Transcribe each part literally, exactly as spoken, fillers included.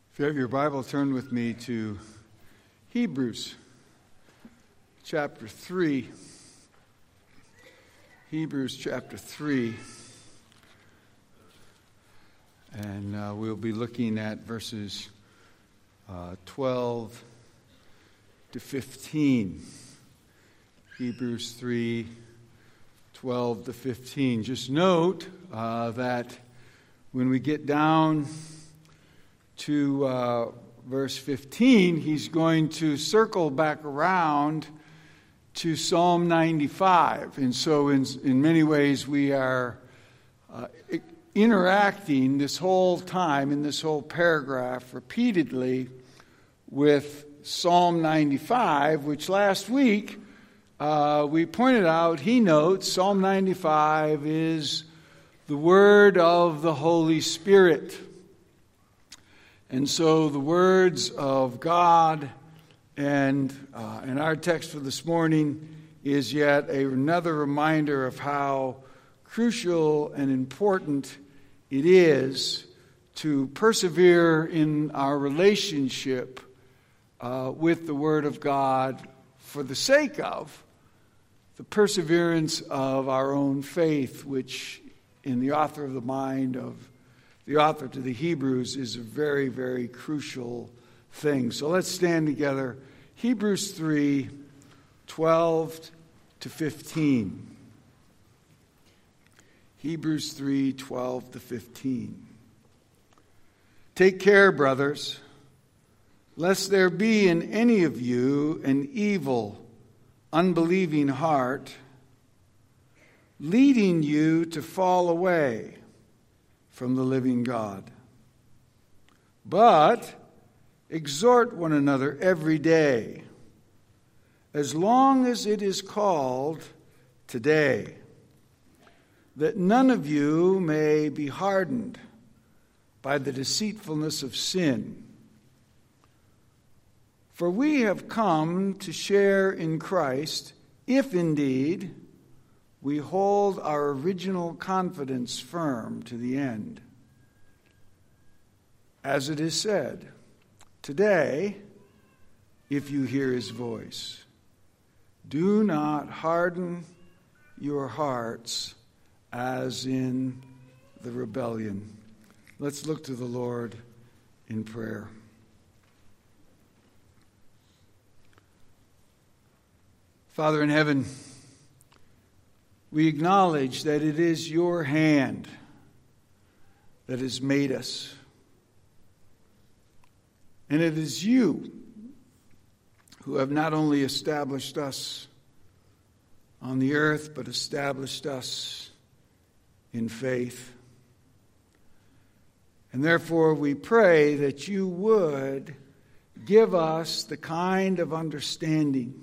If you have your Bible, turn with me to Hebrews chapter three. Hebrews chapter three. And uh, we'll be looking at verses uh, twelve to fifteen. Hebrews three, twelve to fifteen. Just note uh, that when we get down to uh, verse fifteen, he's going to circle back around to Psalm ninety-five. And so in, in many ways we are uh, interacting this whole time in this whole paragraph repeatedly with Psalm ninety-five, which last week uh, we pointed out, he notes, Psalm ninety-five is the word of the Holy Spirit. And so the words of God and uh, and our text for this morning is yet a, another reminder of how crucial and important it is to persevere in our relationship uh, with the Word of God for the sake of the perseverance of our own faith, which in the author of the mind of the author to the Hebrews is a very, very crucial thing. So let's stand together. Hebrews three, twelve to fifteen. Hebrews three, twelve to fifteen. Take care, brothers, lest there be in any of you an evil, unbelieving heart, leading you to fall away from the living God. But exhort one another every day, as long as it is called today, that none of you may be hardened by the deceitfulness of sin. For we have come to share in Christ, if indeed we hold our original confidence firm to the end. As it is said, today, if you hear his voice, do not harden your hearts as in the rebellion. Let's look to the Lord in prayer. Father in heaven, we acknowledge that it is your hand that has made us. And it is you who have not only established us on the earth, but established us in faith. And therefore we pray that you would give us the kind of understanding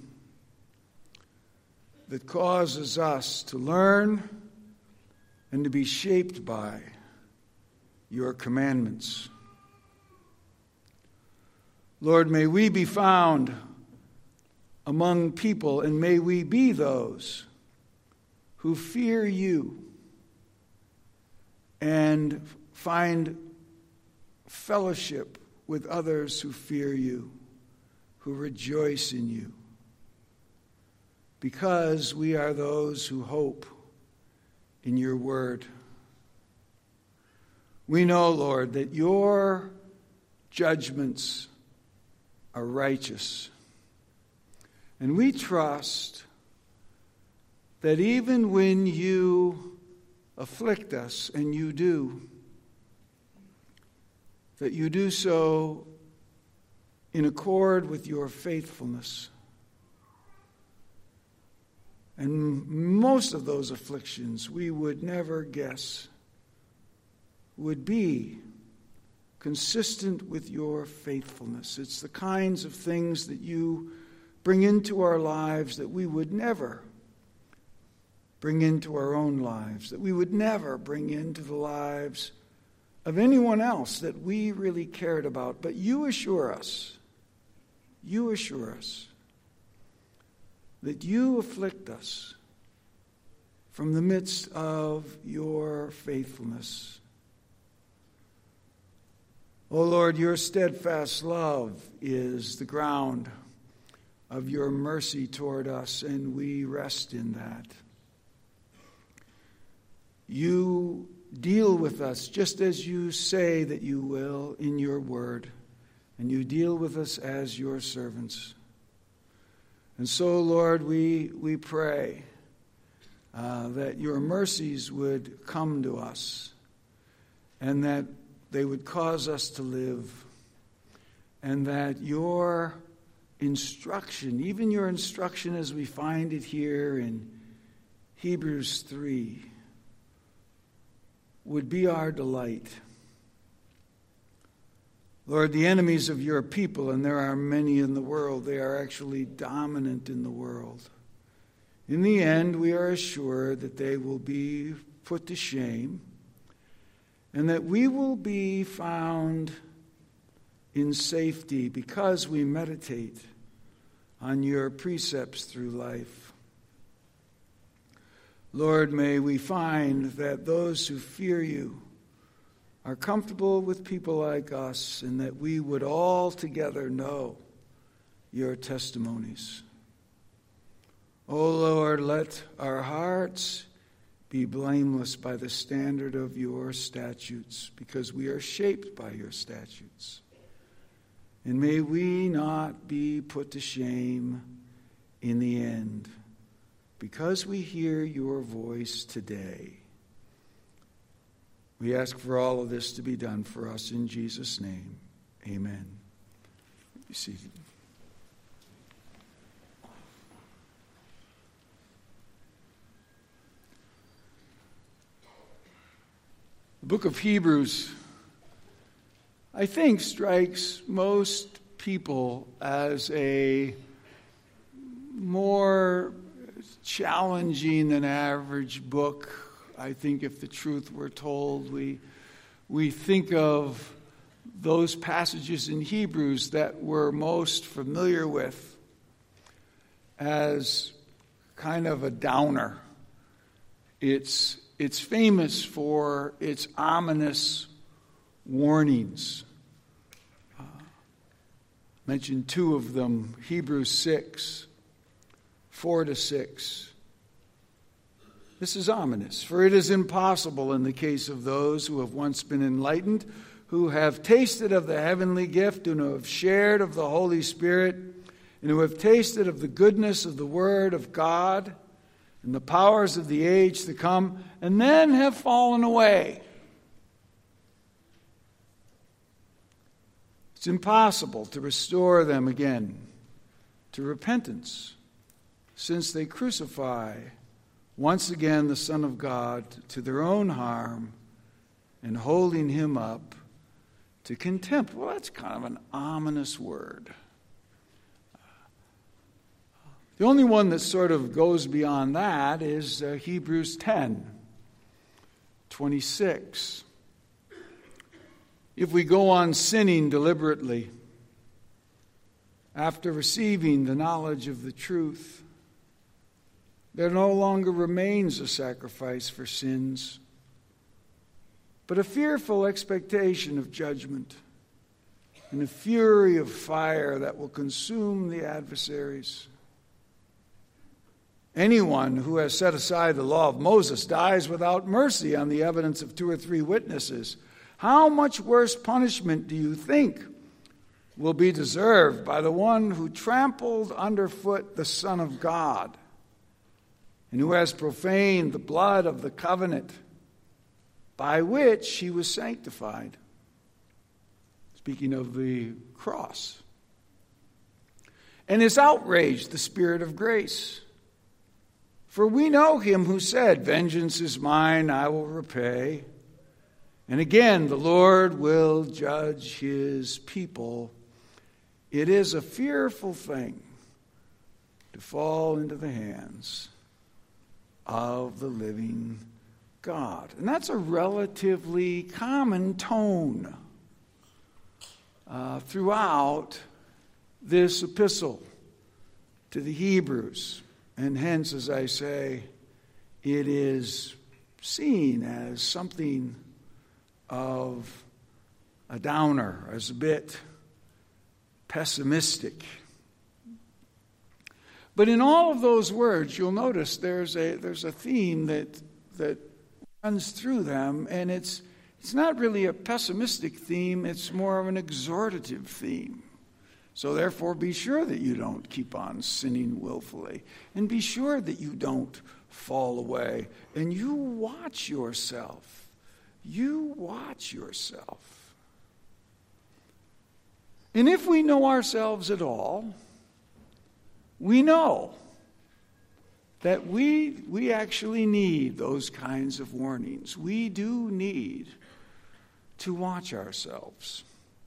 that causes us to learn and to be shaped by your commandments. Lord, may we be found among people, and may we be those who fear you and find fellowship with others who fear you, who rejoice in you. Because we are those who hope in your word. We know, Lord, that your judgments are righteous. And we trust that even when you afflict us, and you do, that you do so in accord with your faithfulness. And most of those afflictions we would never guess would be consistent with your faithfulness. It's the kinds of things that you bring into our lives that we would never bring into our own lives, that we would never bring into the lives of anyone else that we really cared about. But you assure us, you assure us, that you afflict us from the midst of your faithfulness. O Lord, your steadfast love is the ground of your mercy toward us, and we rest in that. You deal with us just as you say that you will in your word, and you deal with us as your servants. And so, Lord, we, we pray uh, that your mercies would come to us and that they would cause us to live, and that your instruction, even your instruction as we find it here in Hebrews three, would be our delight. Lord, the enemies of your people, and there are many in the world, they are actually dominant in the world. In the end, we are assured that they will be put to shame, and that we will be found in safety because we meditate on your precepts through life. Lord, may we find that those who fear you are comfortable with people like us, and that we would all together know your testimonies. O Lord, let our hearts be blameless by the standard of your statutes, because we are shaped by your statutes. And may we not be put to shame in the end, because we hear your voice today. We ask for all of this to be done for us in Jesus' name. Amen. Be seated. The book of Hebrews, I think, strikes most people as a more challenging than average book. I think if the truth were told, we we think of those passages in Hebrews that we're most familiar with as kind of a downer. It's It's famous for its ominous warnings. Uh, mentioned two of them, Hebrews six, four to six. This is ominous, for it is impossible in the case of those who have once been enlightened, who have tasted of the heavenly gift, and who have shared of the Holy Spirit, and who have tasted of the goodness of the Word of God, and the powers of the age to come, and then have fallen away. It's impossible to restore them again to repentance, since they crucify once again the Son of God to their own harm and holding him up to contempt. Well, that's kind of an ominous word. The only one that sort of goes beyond that is uh, Hebrews ten, twenty-six. If we go on sinning deliberately after receiving the knowledge of the truth, there no longer remains a sacrifice for sins, but a fearful expectation of judgment and a fury of fire that will consume the adversaries. Anyone who has set aside the law of Moses dies without mercy on the evidence of two or three witnesses. How much worse punishment do you think will be deserved by the one who trampled underfoot the Son of God and who has profaned the blood of the covenant by which he was sanctified? Speaking of the cross. And has outraged the Spirit of grace. For we know him who said, "Vengeance is mine, I will repay." And again, the Lord will judge his people. It is a fearful thing to fall into the hands of the living God. And that's a relatively common tone uh, throughout this epistle to the Hebrews. And hence, as I say, it is seen as something of a downer, as a bit pessimistic. But in all of those words, you'll notice there's a there's a theme that that runs through them, and it's it's not really a pessimistic theme, it's more of an exhortative theme. So therefore, be sure that you don't keep on sinning willfully, and be sure that you don't fall away, and you watch yourself. You watch yourself. And if we know ourselves at all, we know that we, we actually need those kinds of warnings. We do need to watch ourselves.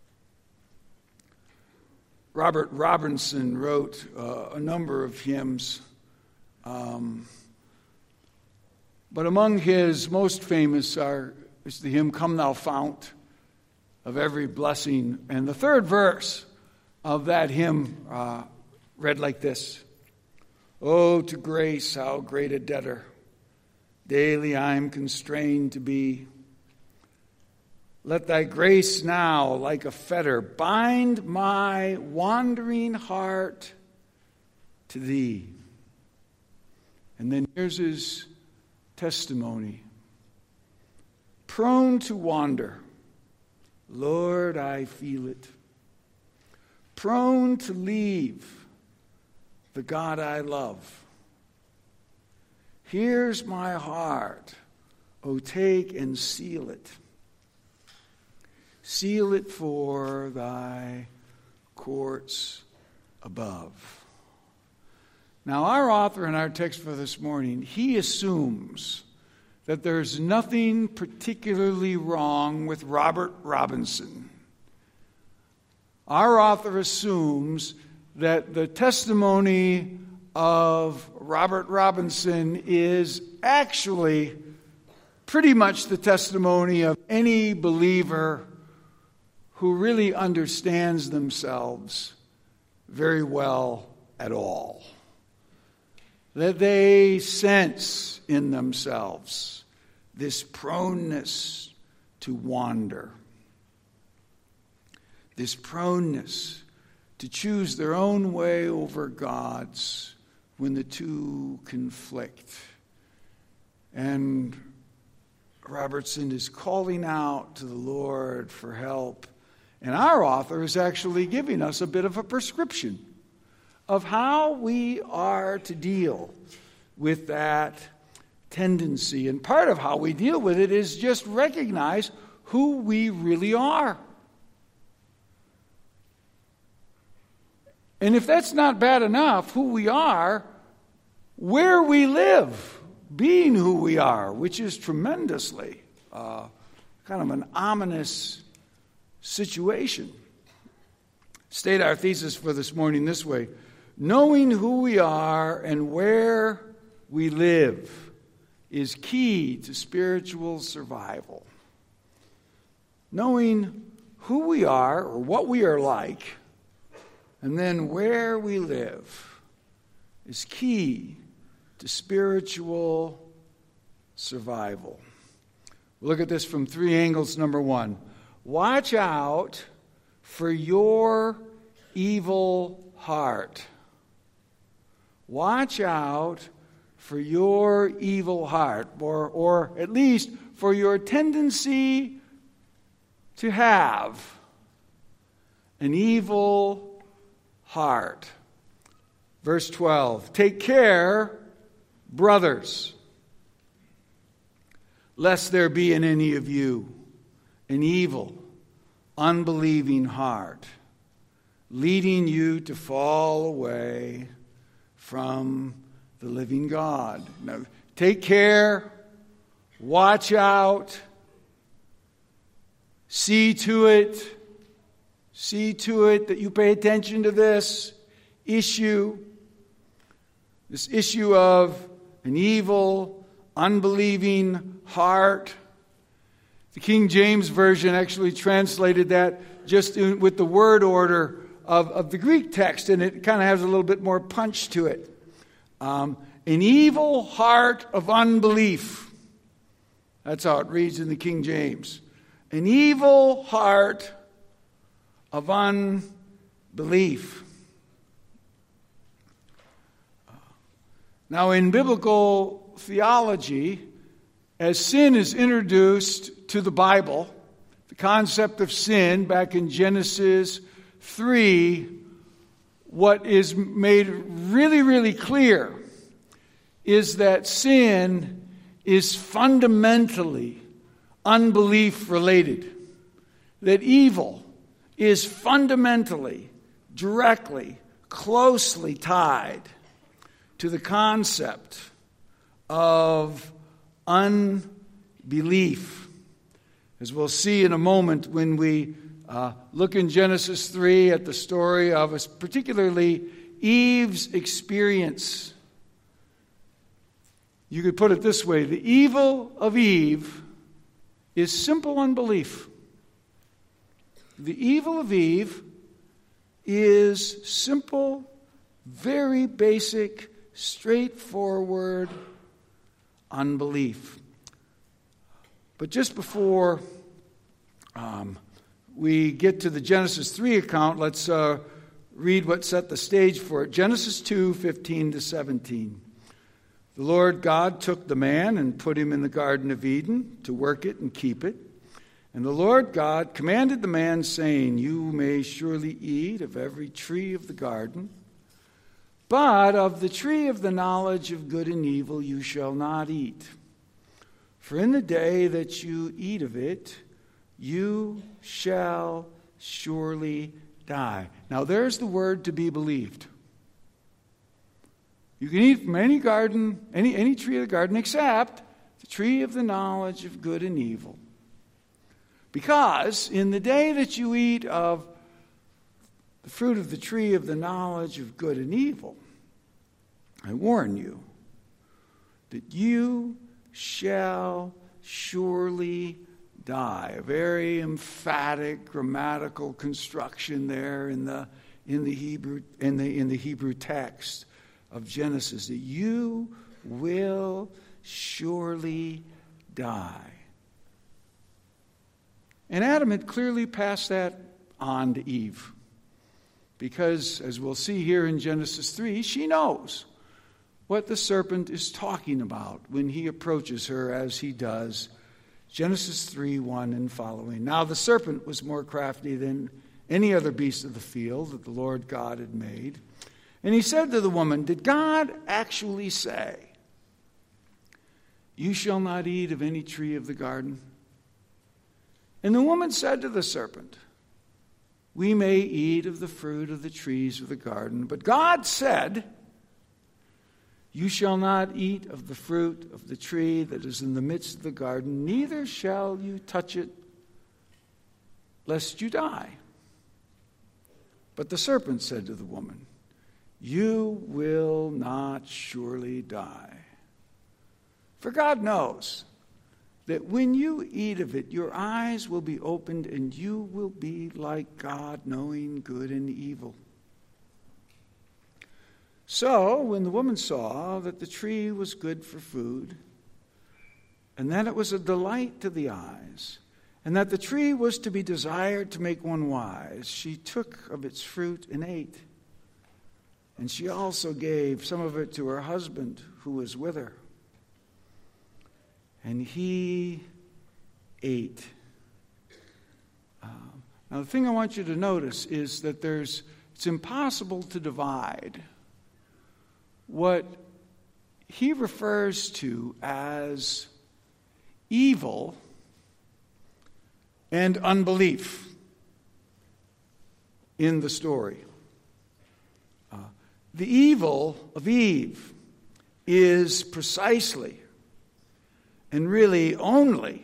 Robert Robinson wrote uh, a number of hymns, um, but among his most famous are, is the hymn, "Come Thou Fount of Every Blessing." And the third verse of that hymn uh, read like this: "Oh, to grace how great a debtor daily I'm constrained to be. Let thy grace now, like a fetter, bind my wandering heart to thee." And then here's his testimony. "Prone to wander, Lord, I feel it. Prone to leave the God I love. Here's my heart, oh, take and seal it. Seal it for thy courts above." Now, our author in our text for this morning, he assumes that there's nothing particularly wrong with Robert Robinson. Our author assumes that the testimony of Robert Robinson is actually pretty much the testimony of any believer who really understands themselves very well at all. That they sense in themselves this proneness to wander, this proneness to choose their own way over God's when the two conflict. And Robertson is calling out to the Lord for help. And our author is actually giving us a bit of a prescription of how we are to deal with that tendency. And part of how we deal with it is just recognize who we really are. And if that's not bad enough, who we are, where we live, being who we are, which is tremendously uh, kind of an ominous situation. State our thesis for this morning this way: knowing who we are and where we live is key to spiritual survival. Knowing who we are or what we are like, and then where we live, is key to spiritual survival. We'll look at this from three angles. Number one, watch out for your evil heart. Watch out for your evil heart, or, or at least for your tendency to have an evil heart. Verse twelve, take care, brothers, lest there be in any of you an evil, unbelieving heart, leading you to fall away from the living God. Now, take care, watch out, see to it, see to it that you pay attention to this issue, this issue of an evil, unbelieving heart. The King James Version actually translated that just in, with the word order of, of the Greek text, and it kind of has a little bit more punch to it. Um, an evil heart of unbelief. That's how it reads in the King James. an evil heart of unbelief. Now, in biblical theology, as sin is introduced to the Bible, the concept of sin back in Genesis three, what is made really, really clear is that sin is fundamentally unbelief related. That evil is fundamentally, directly, closely tied to the concept of unbelief. As we'll see in a moment when we uh, look in Genesis three at the story of a, particularly Eve's experience. You could put it this way: the evil of Eve is simple unbelief. The evil of Eve is simple, very basic, straightforward unbelief. But just before um, we get to the Genesis three account, let's uh, read what set the stage for it. Genesis two, fifteen to seventeen. The Lord God took the man and put him in the Garden of Eden to work it and keep it. And the Lord God commanded the man, saying, You may surely eat of every tree of the garden, but of the tree of the knowledge of good and evil you shall not eat. For in the day that you eat of it, you shall surely die. Now there's the word to be believed. You can eat from any garden, any, any tree of the garden, except the tree of the knowledge of good and evil. Because in the day that you eat of the fruit of the tree of the knowledge of good and evil, I warn you that you shall surely die. A very emphatic grammatical construction there in the in the Hebrew in the in the Hebrew text of Genesis, that you will surely die. And Adam had clearly passed that on to Eve, because as we'll see here in Genesis three, she knows what the serpent is talking about when he approaches her as he does. Genesis three, one and following. Now the serpent was more crafty than any other beast of the field that the Lord God had made. And he said to the woman, Did God actually say, You shall not eat of any tree of the garden? And the woman said to the serpent, We may eat of the fruit of the trees of the garden, but God said, You shall not eat of the fruit of the tree that is in the midst of the garden, neither shall you touch it, lest you die. But the serpent said to the woman, You will not surely die. For God knows that when you eat of it, your eyes will be opened, and you will be like God, knowing good and evil. So, when the woman saw that the tree was good for food, and that it was a delight to the eyes, and that the tree was to be desired to make one wise, she took of its fruit and ate. And she also gave some of it to her husband who was with her. And he ate. Uh, now, the thing I want you to notice is that there's it's impossible to divide what he refers to as evil and unbelief in the story. Uh, the evil of Eve is precisely and really only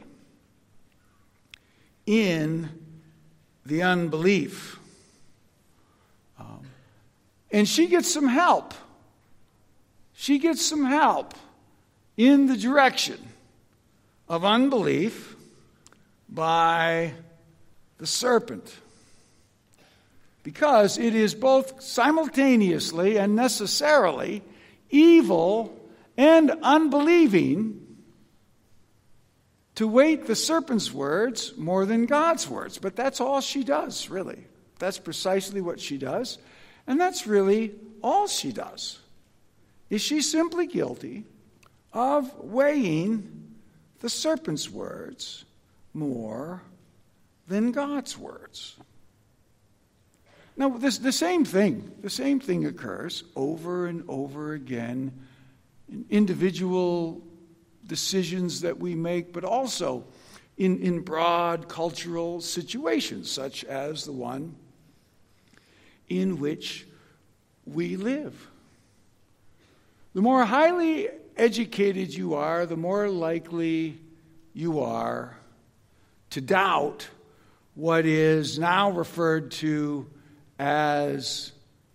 in the unbelief. Um, and she gets some help. She gets some help in the direction of unbelief by the serpent. Because it is both simultaneously and necessarily evil and unbelieving to weight the serpent's words more than God's words. But that's all she does, really. That's precisely what she does. And that's really all she does. Is she simply guilty of weighing the serpent's words more than God's words? Now, this, the same thing, the same thing occurs over and over again in individual decisions that we make, but also in, in broad cultural situations, such as the one in which we live. The more highly educated you are, the more likely you are to doubt what is now referred to as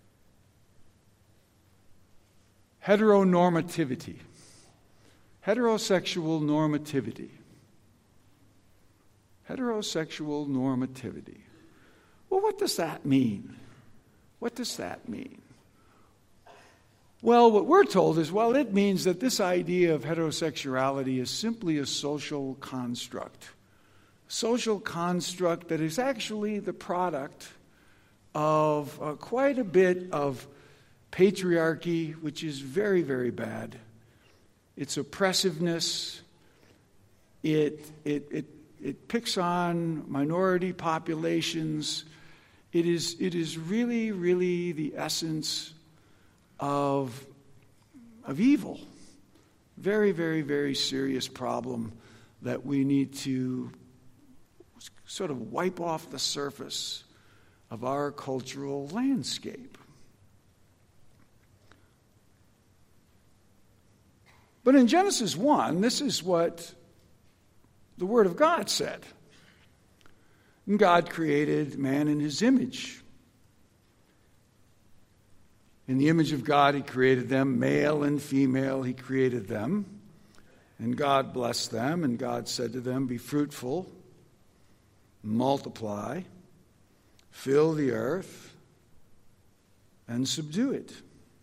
heteronormativity. Heterosexual normativity. Heterosexual normativity. Well, what does that mean? What does that mean? Well, what we're told is, well, it means that this idea of heterosexuality is simply a social construct. Social construct that is actually the product of uh, quite a bit of patriarchy, which is very, very bad. Its oppressiveness, it, it, it, it picks on minority populations. It is, it is really, really the essence of, of evil. Very, very, very serious problem that we need to sort of wipe off the surface of our cultural landscape. But in Genesis one, this is what the Word of God said. And God created man in his image. In the image of God, he created them, male and female, he created them. And God blessed them, and God said to them, be fruitful, multiply, fill the earth, and subdue it.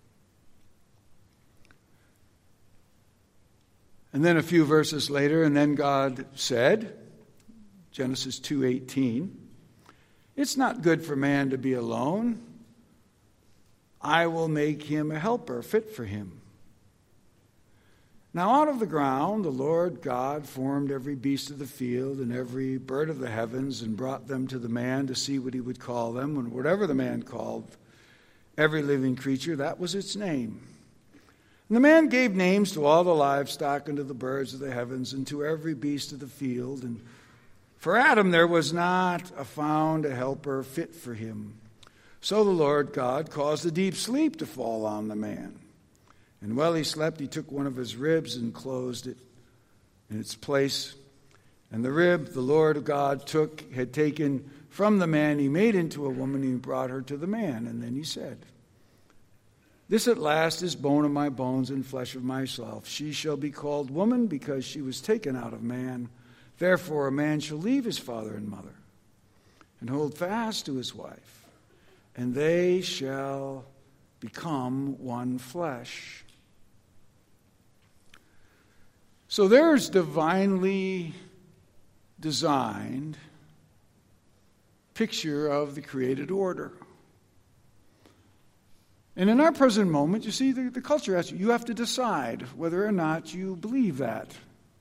And then a few verses later, and then God said, Genesis two eighteen, it's not good for man to be alone. I will make him a helper fit for him. Now out of the ground the Lord God formed every beast of the field and every bird of the heavens and brought them to the man to see what he would call them. And whatever the man called every living creature, that was its name. And the man gave names to all the livestock and to the birds of the heavens and to every beast of the field. And for Adam there was not a found a helper fit for him. So the Lord God caused a deep sleep to fall on the man. And while he slept, he took one of his ribs and closed it in its place. And the rib the Lord God took had taken from the man he made into a woman, and he brought her to the man. And then he said, this at last is bone of my bones and flesh of myself. She shall be called woman because she was taken out of man. Therefore a man shall leave his father and mother and hold fast to his wife, and they shall become one flesh. So there's divinely designed picture of the created order. And in our present moment, you see, the, the culture asks you, you have to decide whether or not you believe that,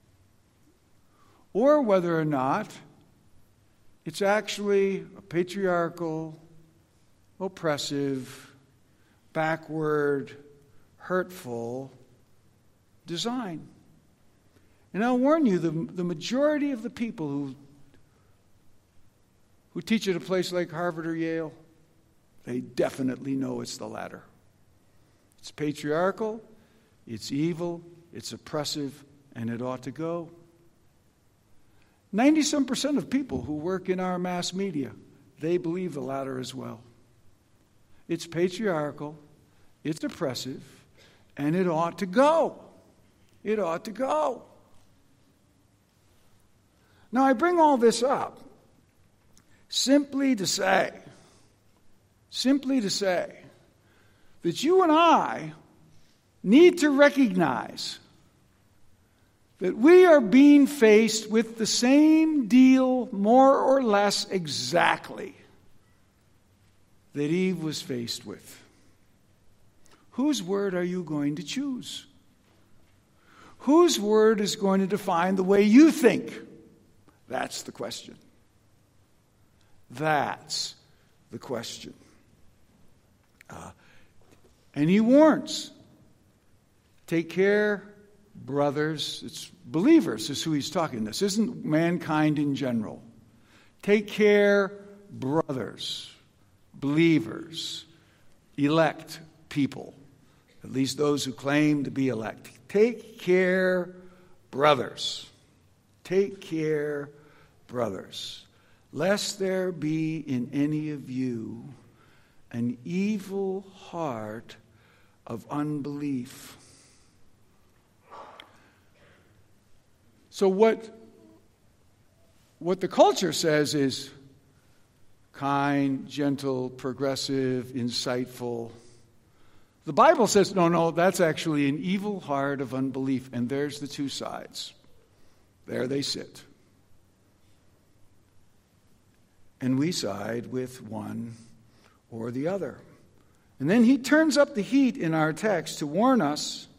or whether or not it's actually a patriarchal, oppressive, backward, hurtful design. And I'll warn you, the, the majority of the people who, who teach at a place like Harvard or Yale, they definitely know it's the latter. It's patriarchal, it's evil, it's oppressive, and it ought to go. ninety-some percent of people who work in our mass media, they believe the latter as well. It's patriarchal, it's oppressive, and it ought to go. It ought to go. Now, I bring all this up simply to say, simply to say that you and I need to recognize that we are being faced with the same deal, more or less exactly, that Eve was faced with. Whose word are you going to choose? Whose word is going to define the way you think? That's the question. That's the question. Uh, and he warns, take care, brothers. It's believers is who he's talking to. This isn't mankind in general. Take care, brothers, believers, elect people, at least those who claim to be elect. Take care, brothers. Take care, brothers, lest there be in any of you an evil heart of unbelief. So what, what the culture says is kind, gentle, progressive, insightful. The Bible says, no, no, that's actually an evil heart of unbelief. And there's the two sides. There they sit. And we side with one or the other. And then he turns up the heat in our text to warn us.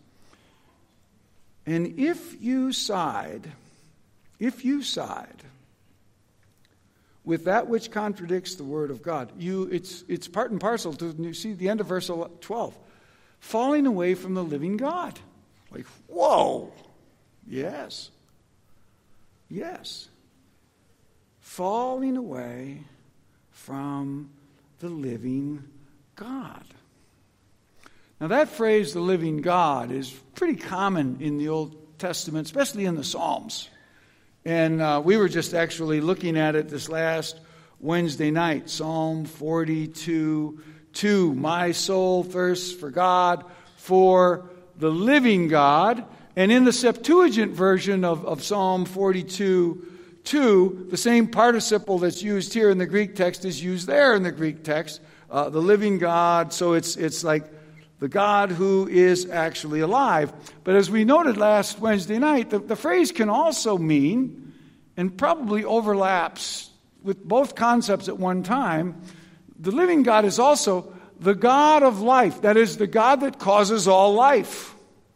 And if you side, if you side with that which contradicts the word of God, you it's it's part and parcel to, you see the end of verse twelve. Falling away from the living God. Like, whoa. Yes. Yes. Falling away from the living God. Now that phrase, the living God, is pretty common in the Old Testament, especially in the Psalms. And uh, we were just actually looking at it this last Wednesday night. Psalm forty-two, two. My soul thirsts for God, for the living God. And in the Septuagint version of, of Psalm forty-two, two, the same participle that's used here in the Greek text is used there in the Greek text. Uh, the living God, so it's it's like the God who is actually alive. But as we noted last Wednesday night, the, the phrase can also mean, and probably overlaps with both concepts at one time, the living God is also the God of life. That is, the God that causes all life.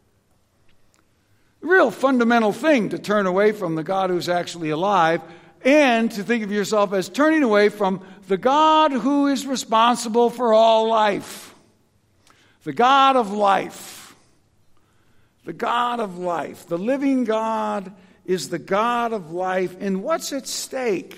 A real fundamental thing to turn away from the God who's actually alive and to think of yourself as turning away from the God who is responsible for all life. The God of life. The God of life. The living God is the God of life. And what's at stake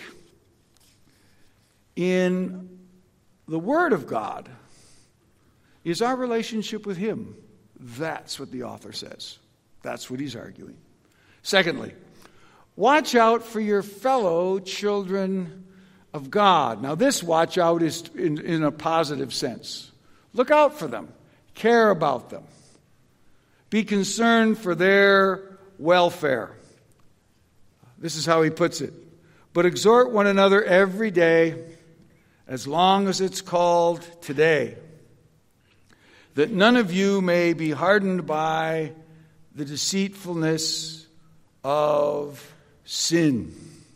in the Word of God is our relationship with Him. That's what the author says. That's what he's arguing. Secondly, watch out for your fellow children of God. Now this watch out is in, in a positive sense. Look out for them. Care about them. Be concerned for their welfare. This is how he puts it. But exhort one another every day, as long as it's called today, that none of you may be hardened by the deceitfulness of sin.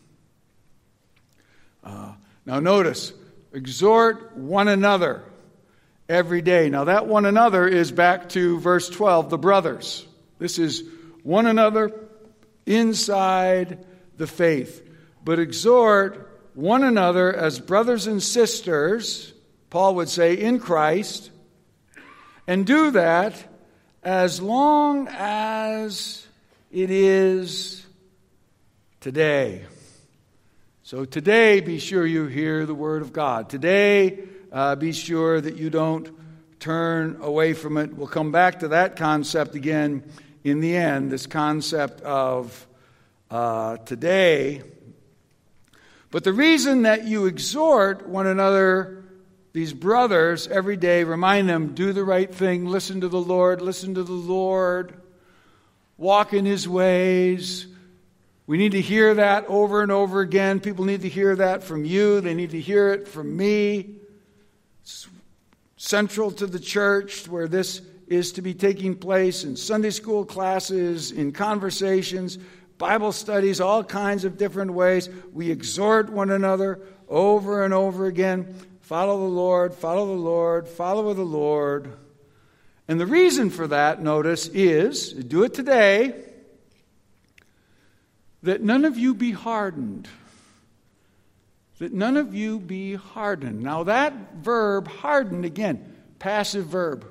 Uh, now notice, exhort one another every day. Now that one another is back to verse twelve, the brothers. This is one another inside the faith. But exhort one another as brothers and sisters, Paul would say, in Christ, and do that as long as it is today. So today, be sure you hear the word of God. Today, uh, be sure that you don't turn away from it. We'll come back to that concept again in the end, this concept of uh, today. But the reason that you exhort one another, these brothers, every day, remind them, do the right thing, listen to the Lord, listen to the Lord, walk in His ways. We need to hear that over and over again. People need to hear that from you. They need to hear it from me. It's central to the church where this is to be taking place in Sunday school classes, in conversations, Bible studies, all kinds of different ways. We exhort one another over and over again. Follow the Lord, follow the Lord, follow the Lord. And the reason for that, notice, is, do it today, that none of you be hardened. That none of you be hardened. Now that verb, hardened, again, passive verb.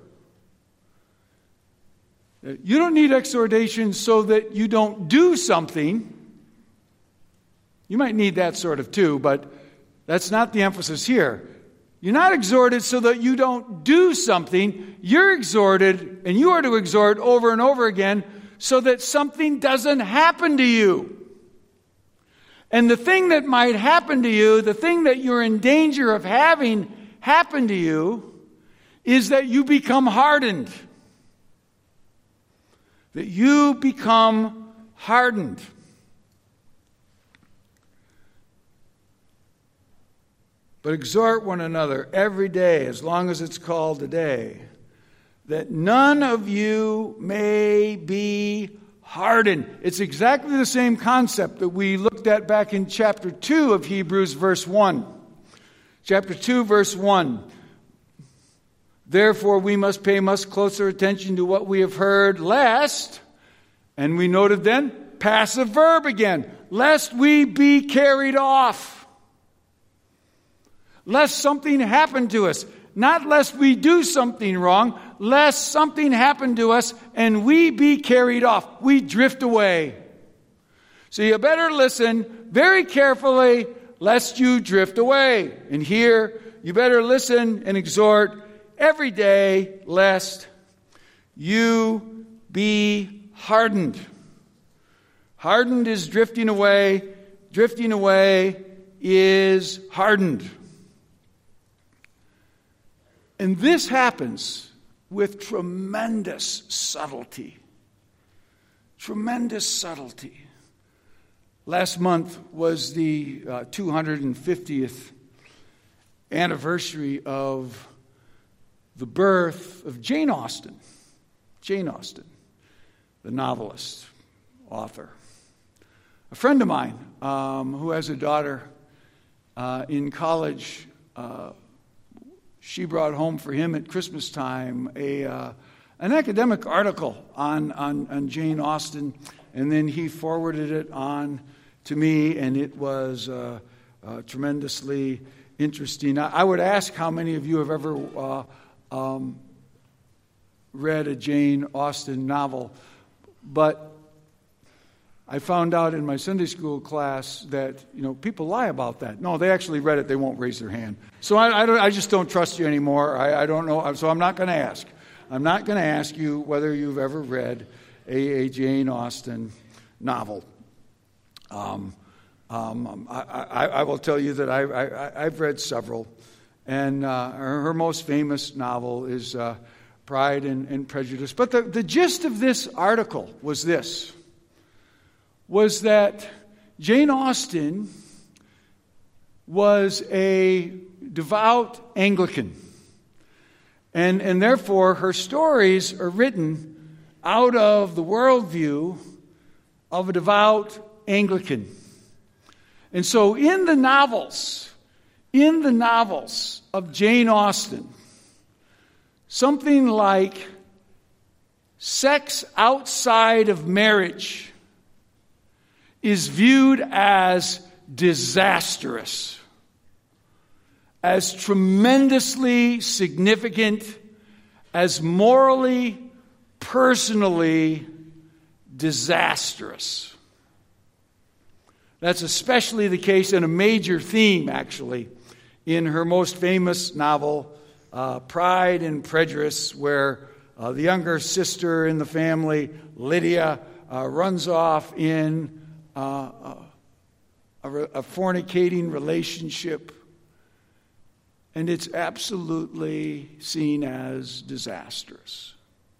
You don't need exhortation so that you don't do something. You might need that sort of too, but that's not the emphasis here. You're not exhorted so that you don't do something. You're exhorted, and you are to exhort over and over again so that something doesn't happen to you. And the thing that might happen to you, the thing that you're in danger of having happen to you, is that you become hardened. That you become hardened. But exhort one another every day, as long as it's called a day, that none of you may be hardened. It's exactly the same concept that we looked at back in chapter two of Hebrews, verse one. Chapter two, verse one. Therefore, we must pay much closer attention to what we have heard, lest, and we noted then, passive verb again, lest we be carried off. Lest something happen to us. Not lest we do something wrong, lest something happen to us and we be carried off. We drift away. So you better listen very carefully lest you drift away. And here, you better listen and exhort every day lest you be hardened. Hardened is drifting away. Drifting away is hardened. And this happens with tremendous subtlety. Tremendous subtlety. Last month was the uh, two hundred fiftieth anniversary of the birth of Jane Austen. Jane Austen, the novelist, author. A friend of mine um, who has a daughter uh, in college, uh, she brought home for him at Christmas time a uh, an academic article on, on, on Jane Austen, and then he forwarded it on to me, and it was uh, uh, tremendously interesting. I, I would ask how many of you have ever uh, um, read a Jane Austen novel, but I found out in my Sunday school class that, you know, people lie about that. No, they actually read it. They won't raise their hand. So I, I, don't, I just don't trust you anymore. I, I don't know. So I'm not going to ask. I'm not going to ask you whether you've ever read a, a Jane Austen novel. Um, um, I, I, I will tell you that I, I, I've read several. And uh, her, her most famous novel is uh, Pride and, and Prejudice. But the, the gist of this article was this. was that Jane Austen was a devout Anglican. And, and therefore, her stories are written out of the worldview of a devout Anglican. And so in the novels, in the novels of Jane Austen, something like sex outside of marriage is viewed as disastrous, as tremendously significant, as morally, personally disastrous. That's especially the case and a major theme, actually, in her most famous novel, uh, Pride and Prejudice, where uh, the younger sister in the family, Lydia, uh, runs off in Uh, a, a fornicating relationship, and it's absolutely seen as disastrous.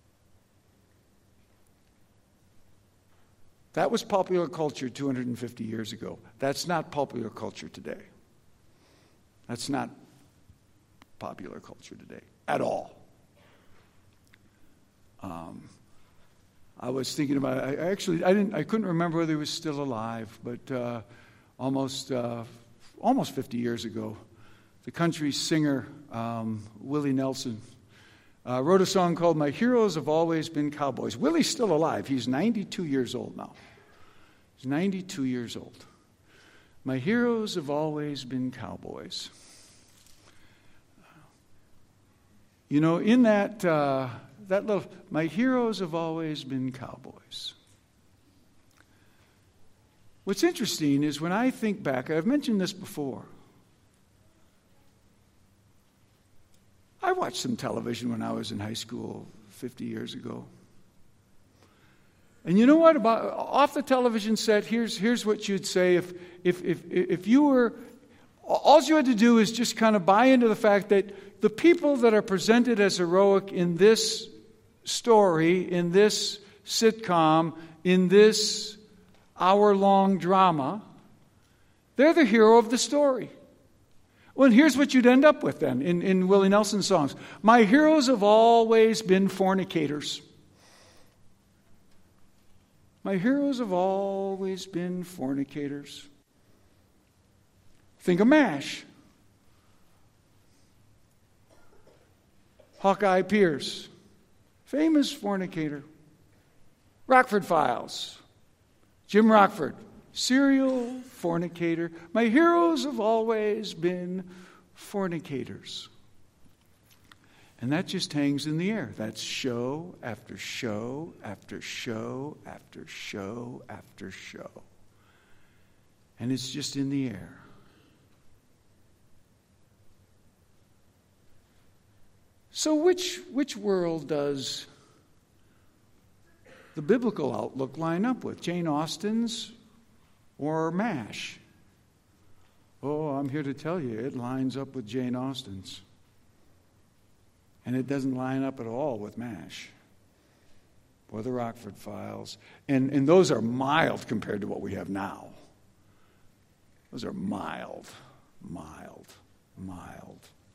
That was popular culture two hundred fifty years ago. That's not popular culture today. That's not popular culture today at all. Um, I was thinking about it. I actually I didn't I couldn't remember whether he was still alive, but uh, almost uh, almost fifty years ago, the country singer um, Willie Nelson uh, wrote a song called "My Heroes Have Always Been Cowboys." Willie's still alive. He's ninety-two years old now. He's ninety-two years old. My heroes have always been cowboys. You know, in that uh, that little, my heroes have always been cowboys. What's interesting is when I think back, I've mentioned this before. I watched some television when I was in high school fifty years ago. And you know what? About off the television set, here's here's what you'd say if if if if you were, all you had to do is just kind of buy into the fact that the people that are presented as heroic in this story, in this sitcom, in this hour-long drama, they're the hero of the story. Well, and here's what you'd end up with then in, in Willie Nelson's songs. My heroes have always been fornicators. My heroes have always been fornicators. Think of MASH. Hawkeye Pierce, famous fornicator. Rockford Files, Jim Rockford, serial fornicator. My heroes have always been fornicators. And that just hangs in the air. That's show after show after show after show after show. And it's just in the air. So which which world does the biblical outlook line up with? Jane Austen's or MASH? Oh, I'm here to tell you, it lines up with Jane Austen's. And it doesn't line up at all with MASH or the Rockford Files. And, and those are mild compared to what we have now. Those are mild, mild, mild.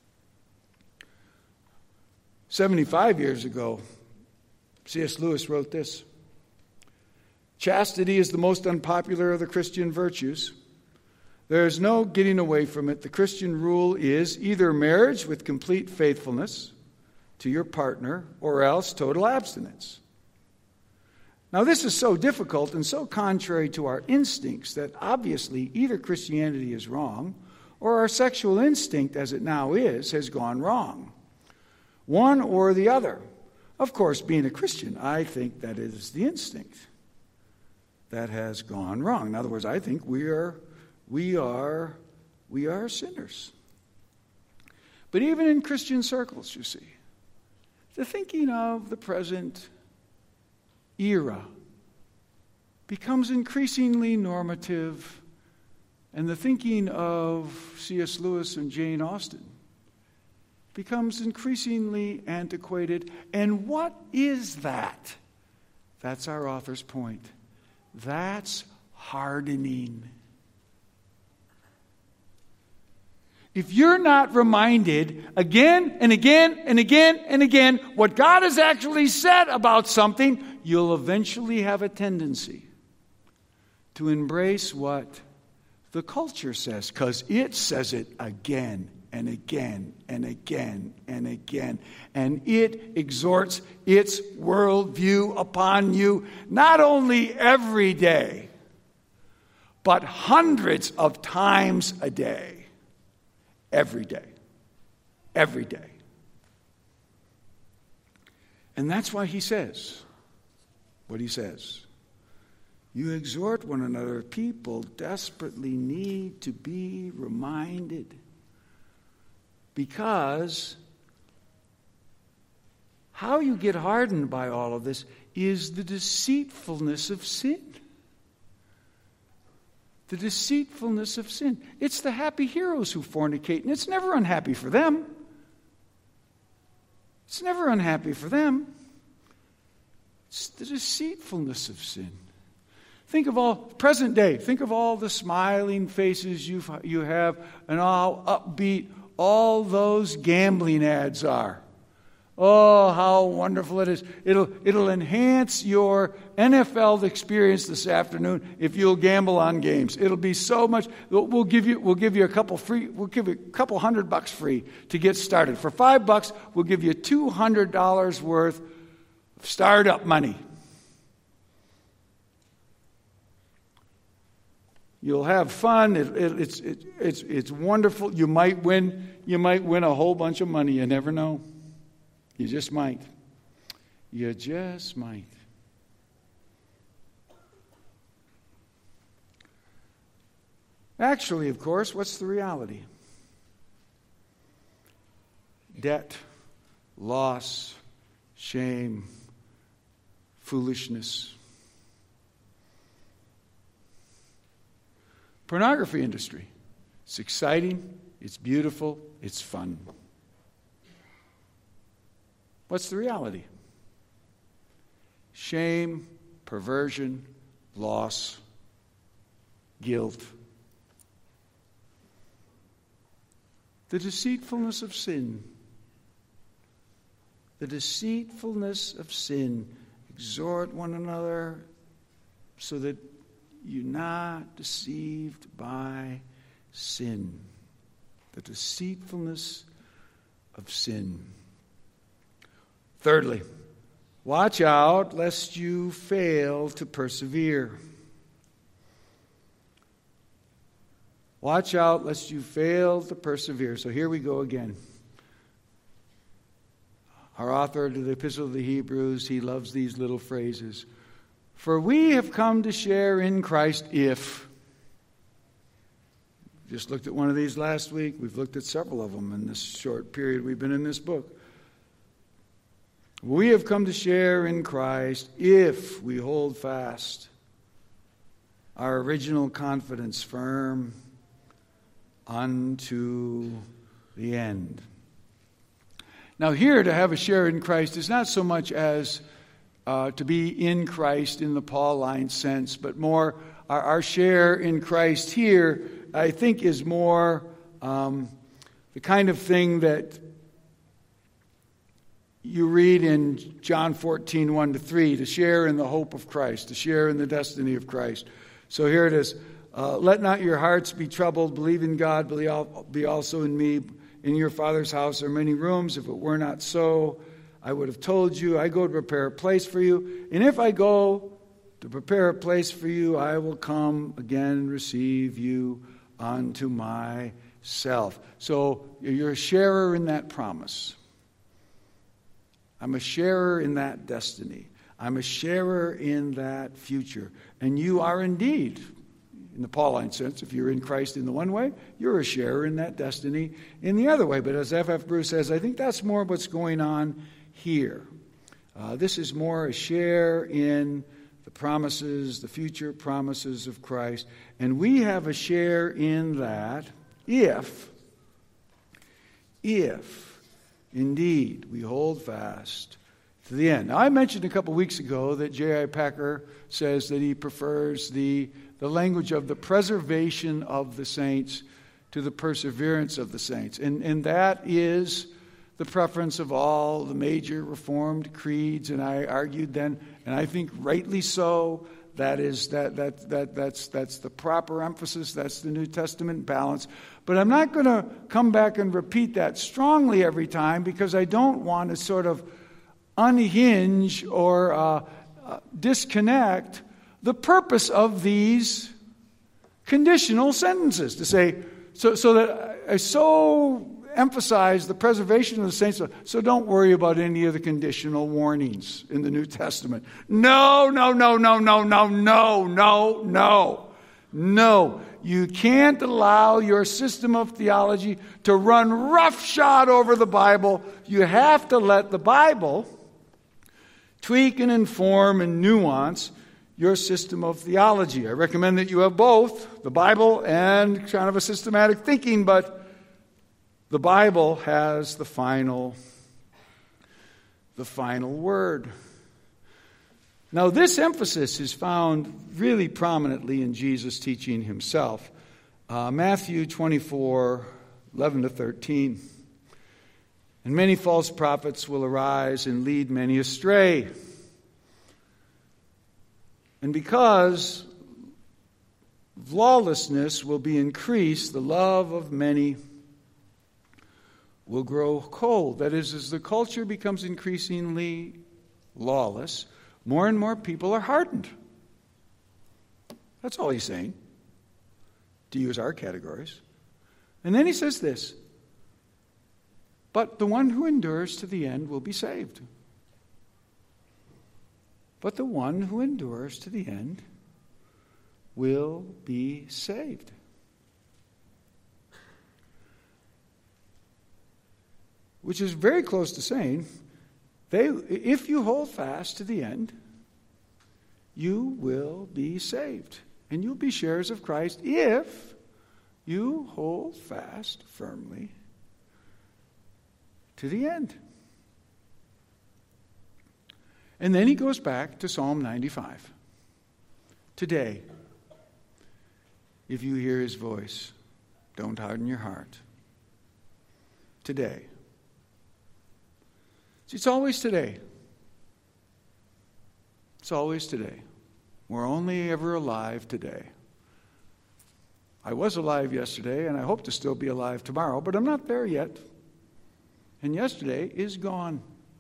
seventy-five years ago, C S Lewis wrote this. Chastity is the most unpopular of the Christian virtues. There is no getting away from it. The Christian rule is either marriage with complete faithfulness to your partner or else total abstinence. Now, this is so difficult and so contrary to our instincts that obviously either Christianity is wrong or our sexual instinct, as it now is, has gone wrong. One or the other. Of course, being a Christian, I think that is the instinct that has gone wrong. In other words, I think we are, we are, we are sinners. But even in Christian circles, you see, the thinking of the present era becomes increasingly normative, and the thinking of C S Lewis and Jane Austen becomes increasingly antiquated. And what is that? That's our author's point. That's hardening. If you're not reminded again and again and again and again what God has actually said about something, you'll eventually have a tendency to embrace what the culture says, because it says it again and again and again and again. And it exhorts its worldview upon you not only every day, but hundreds of times a day. Every day. Every day. And that's why he says what he says. You exhort one another. People desperately need to be reminded. Because how you get hardened by all of this is the deceitfulness of sin. The deceitfulness of sin. It's the happy heroes who fornicate, and it's never unhappy for them. It's never unhappy for them. It's the deceitfulness of sin. Think of all, present day, think of all the smiling faces you you have and how upbeat all those gambling ads are. Oh, how wonderful it is. It'll, it'll enhance your N F L experience this afternoon if you'll gamble on games. It'll be so much. We'll, we'll give you, we'll give you a couple free, we'll give you a couple hundred bucks free to get started. For five bucks, we'll give you two hundred dollars worth of startup money. You'll have fun. It, it, it's, it, it's, it's wonderful. You might win, you might win a whole bunch of money. You never know. You just might. You just might. Actually, of course, what's the reality? Debt, loss, shame, foolishness. Pornography industry. It's exciting, it's beautiful, it's fun. What's the reality? Shame, perversion, loss, guilt. The deceitfulness of sin. The deceitfulness of sin. Exhort one another so that you're not deceived by sin. The deceitfulness of sin. Thirdly, watch out lest you fail to persevere. Watch out lest you fail to persevere. So here we go again. Our author to the Epistle of the Hebrews, he loves these little phrases. For we have come to share in Christ if. Just looked at one of these last week. We've looked at several of them in this short period we've been in this book. We have come to share in Christ if we hold fast our original confidence firm unto the end. Now here, to have a share in Christ is not so much as uh, to be in Christ in the Pauline sense, but more our, our share in Christ here, I think, is more um, the kind of thing that you read in John fourteen, one to three, to share in the hope of Christ, to share in the destiny of Christ. So here it is. Uh, Let not your hearts be troubled. Believe in God, be also in me. In your Father's house are many rooms. If it were not so, I would have told you. I go to prepare a place for you. And if I go to prepare a place for you, I will come again and receive you unto myself. So you're a sharer in that promise. I'm a sharer in that destiny. I'm a sharer in that future. And you are indeed, in the Pauline sense, if you're in Christ in the one way, you're a sharer in that destiny in the other way. But as F F Bruce says, I think that's more what's going on here. Uh, this is more a share in the promises, the future promises of Christ. And we have a share in that if, if indeed we hold fast to the end. Now, I mentioned a couple weeks ago that J I Packer says that he prefers the, the language of the preservation of the saints to the perseverance of the saints. And, and that is the preference of all the major Reformed creeds. And I argued then, and I think rightly so, that is that that that that's that's the proper emphasis. That's the New Testament balance. But I'm not going to come back and repeat that strongly every time, because I don't want to sort of unhinge or uh, uh, disconnect the purpose of these conditional sentences. To say so so that I so emphasize the preservation of the saints. So don't worry about any of the conditional warnings in the New Testament. No, no, no, no, no, no, no, no, no. No. You can't allow your system of theology to run roughshod over the Bible. You have to let the Bible tweak and inform and nuance your system of theology. I recommend that you have both, the Bible and kind of a systematic thinking, but the Bible has the final, the final word. Now, this emphasis is found really prominently in Jesus' teaching himself. Uh, Matthew twenty-four, eleven to thirteen. And many false prophets will arise and lead many astray. And because lawlessness will be increased, the love of many will grow cold. That is, as the culture becomes increasingly lawless, more and more people are hardened. That's all he's saying, to use our categories. And then he says this, but the one who endures to the end will be saved. But the one who endures to the end will be saved. Which is very close to saying, they, if you hold fast to the end, you will be saved. And you'll be sharers of Christ if you hold fast firmly to the end. And then he goes back to Psalm ninety-five. Today, if you hear his voice, don't harden your heart. Today. See, it's always today. It's always today. We're only ever alive today. I was alive yesterday, and I hope to still be alive tomorrow, but I'm not there yet. And yesterday is gone.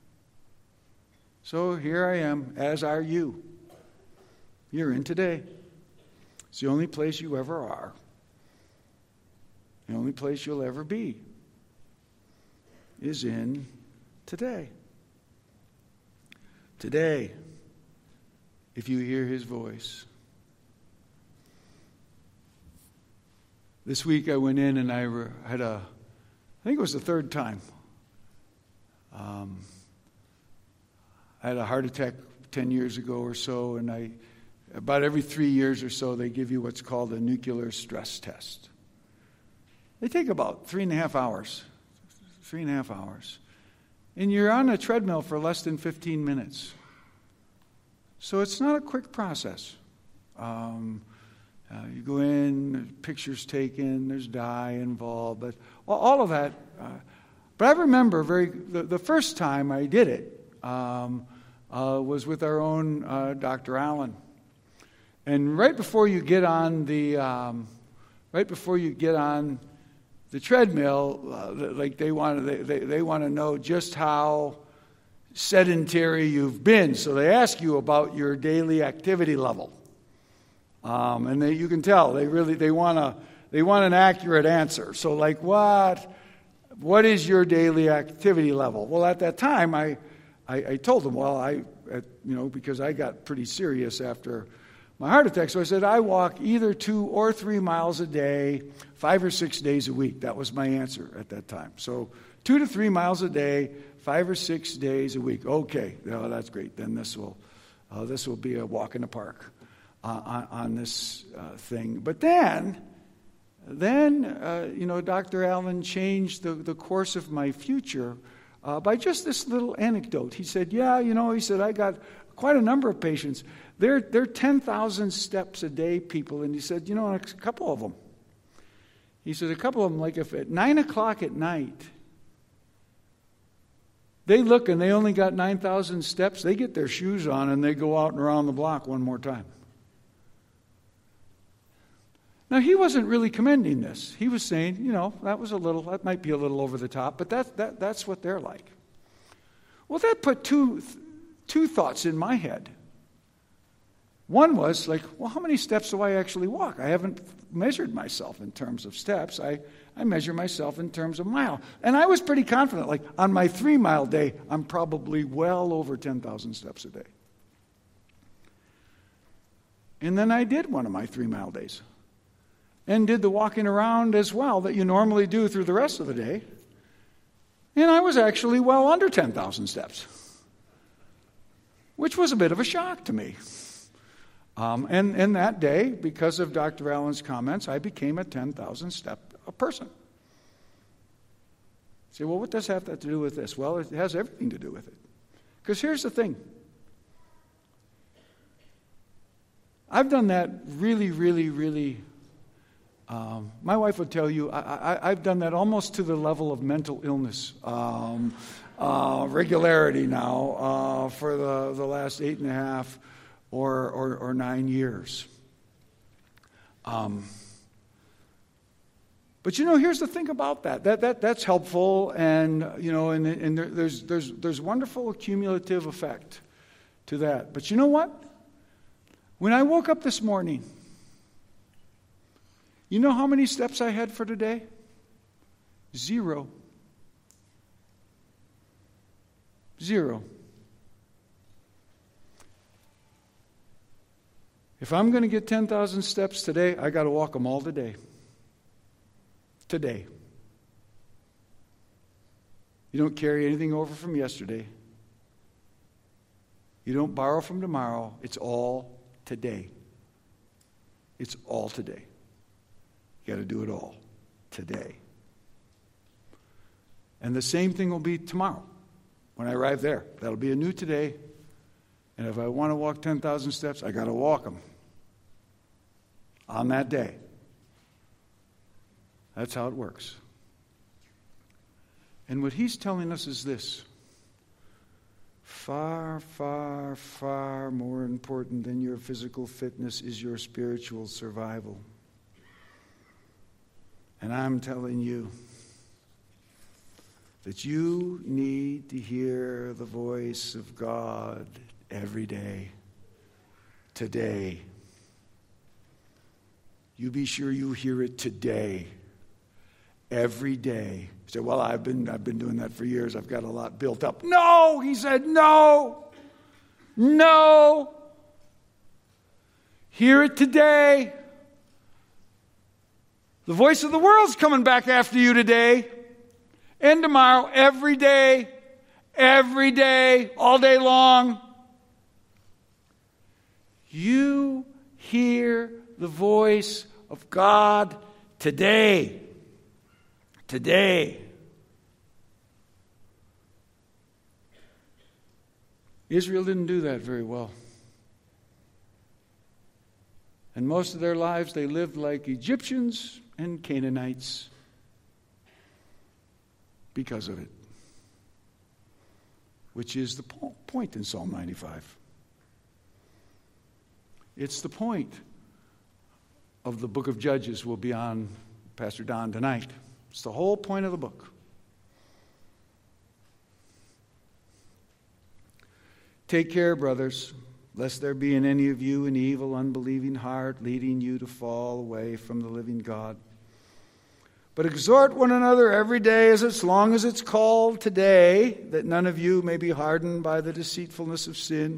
So here I am, as are you. You're in today. It's the only place you ever are. The only place you'll ever be is in today. Today, if you hear his voice. This week I went in and I had a, I think it was the third time. Um, I had a heart attack ten years ago or so, and I, about every three years or so, they give you what's called a nuclear stress test. They take about three and a half hours. Three and a half hours. And you're on a treadmill for less than fifteen minutes. So it's not a quick process. Um, uh, you go in, there's pictures taken, there's dye involved, but all of that. Uh, but I remember very the, the first time I did it um, uh, was with our own uh, Doctor Allen. And right before you get on the, um, right before you get on the treadmill, uh, like they want to, they, they want to know just how sedentary you've been. So they ask you about your daily activity level, um, and they, you can tell they really they want to they want an accurate answer. So like what what is your daily activity level? Well, at that time, I I, I told them, well, I at, you know because I got pretty serious after my heart attack. So I said, I walk either two or three miles a day, five or six days a week. That was my answer at that time. So two to three miles a day, five or six days a week. Okay, well, that's great. Then this will uh, this will be a walk in the park uh, on, on this uh, thing. But then, then uh, you know, Doctor Allen changed the, the course of my future uh, by just this little anecdote. He said, yeah, you know, he said, I got quite a number of patients. They're, they're ten thousand steps a day people. And he said, you know, a couple of them. He said, a couple of them, like if at nine o'clock at night, they look and they only got nine thousand steps, they get their shoes on and they go out and around the block one more time. Now, he wasn't really commending this. He was saying, you know, that was a little, that might be a little over the top, but that, that, that's what they're like. Well, that put two, two thoughts in my head. One was like, well, how many steps do I actually walk? I haven't measured myself in terms of steps. I, I measure myself in terms of mile. And I was pretty confident, like on my three-mile day, I'm probably well over ten thousand steps a day. And then I did one of my three-mile days and did the walking around as well that you normally do through the rest of the day. And I was actually well under ten thousand steps, which was a bit of a shock to me. Um, and, and that day, because of Doctor Allen's comments, I became a ten thousand step a person. You say, well, what does that have to do with this? Well, it has everything to do with it. Because here's the thing. I've done that really, really, really Um, my wife would tell you, I, I, I've done that almost to the level of mental illness um, uh, regularity now uh, for the, the last eight and a half or, or, or nine years. Um, but you know, here's the thing about that. That that that's helpful, and you know, and and there, there's there's there's wonderful cumulative effect to that. But you know what? When I woke up this morning, you know how many steps I had for today? Zero. Zero. If I'm going to get ten thousand steps today, I got to walk them all today. Today. You don't carry anything over from yesterday. You don't borrow from tomorrow. It's all today. It's all today. You got to do it all today. And the same thing will be tomorrow when I arrive there. That'll be a new today. And if I want to walk ten thousand steps, I got to walk them on that day. That's how it works. And what he's telling us is this: far, far, far more important than your physical fitness is your spiritual survival. And I'm telling you that you need to hear the voice of God every day, today. You be sure you hear it today, every day. You say, well, I've been I've been doing that for years. I've got a lot built up. No, he said, no, no. Hear it today. The voice of the world's coming back after you today and tomorrow, every day, every day, all day long. You hear the voice of God today. Today. Israel didn't do that very well. And most of their lives they lived like Egyptians and Canaanites because of it. Which is the po- point in Psalm ninety-five. It's the point of the book of Judges will be on Pastor Don tonight. It's the whole point of the book. Take care, brothers, lest there be in any of you an evil, unbelieving heart leading you to fall away from the living God. But exhort one another every day as long as it's called today, that none of you may be hardened by the deceitfulness of sin.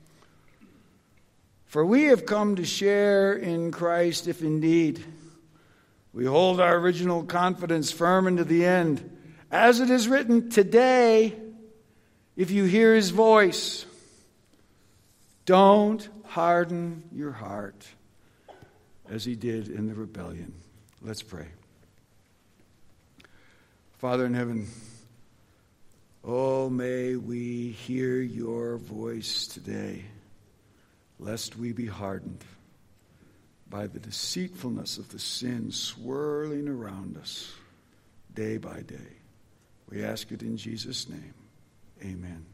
For we have come to share in Christ if indeed we hold our original confidence firm into the end. As it is written, today, if you hear his voice, don't harden your heart as he did in the rebellion. Let's pray. Father in heaven, oh, may we hear your voice today, lest we be hardened by the deceitfulness of the sin swirling around us day by day. We ask it in Jesus' name. Amen.